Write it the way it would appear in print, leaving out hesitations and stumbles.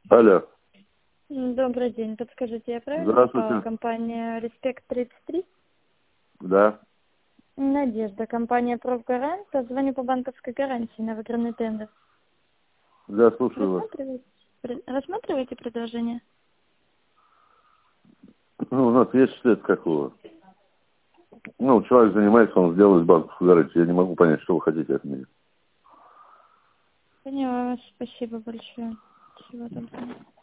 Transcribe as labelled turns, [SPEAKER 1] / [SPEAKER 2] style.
[SPEAKER 1] Алло.
[SPEAKER 2] Добрый день. Подскажите, я правильно
[SPEAKER 1] Здравствуйте.
[SPEAKER 2] попала? Компания Респект 33?
[SPEAKER 1] Да.
[SPEAKER 2] Надежда. Компания Профгарант. Звоню по банковской гарантии на выигранный тендер.
[SPEAKER 1] Да, слушаю вас.
[SPEAKER 2] Рассматриваете предложение?
[SPEAKER 1] Ну, у нас есть след какого. Ну, человек занимается, он сделал из банковской гарантии. Я не могу понять, что вы хотите от меня.
[SPEAKER 2] Поняла вас. Спасибо большое. Всего доброго.